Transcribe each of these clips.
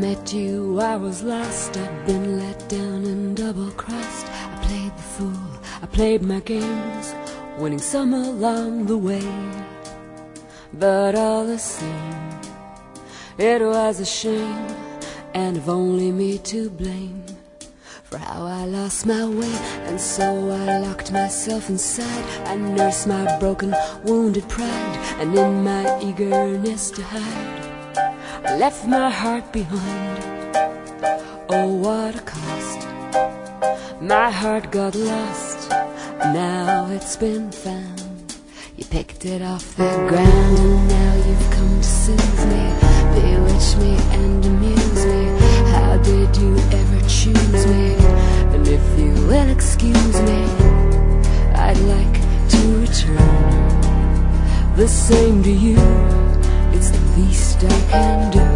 met you, I was lost. I'd been let down and double-crossed. I played the fool, I played my games, winning some along the way. But all the same, it was a shame, and if only me to blame for how I lost my way. And so I locked myself inside. I nursed my broken, wounded pride, and in my eagerness to hide, I left my heart behind. Oh, what a cost. My heart got lost, now it's been found. You picked it off the ground, and now you've come to soothe me, bewitch me and amuse me. How did you ever choose me? And if you will excuse me, I'd like to return the same to you. It's the least I can do.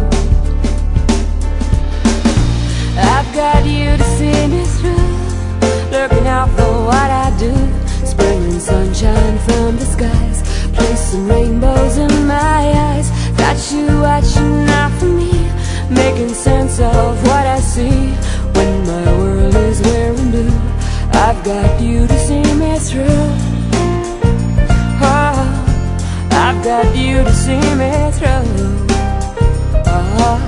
I've got you to see me through, looking out for what I do. Spring and sunshine from the skies, placing rainbows in my eyes. Got you watching out for me, making sense of what I see when my world is wearing blue. I've got you to see me through. Oh, I've got you to see me through. Oh.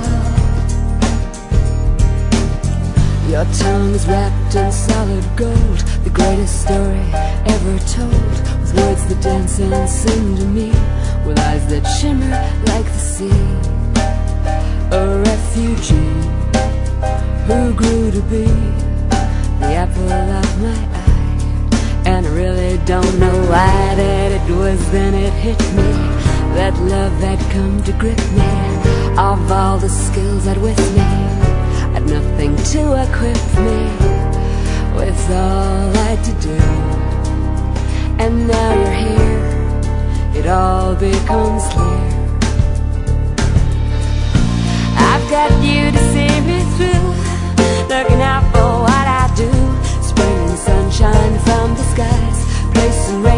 Your tongue is wrapped in solid gold, the greatest story ever told, with words that dance and sing to me, with eyes that shimmer like the sea. A refugee who grew to be the apple of my eye, and I really don't know why that it was then it hit me, that love had come to grip me. Of all the skills I'd with me, I'd nothing to equip me with all I'd to do. And now you're here, it all becomes clear. I've got you to see me through, looking out for what I do. Spring and sunshine from the skies, placing rain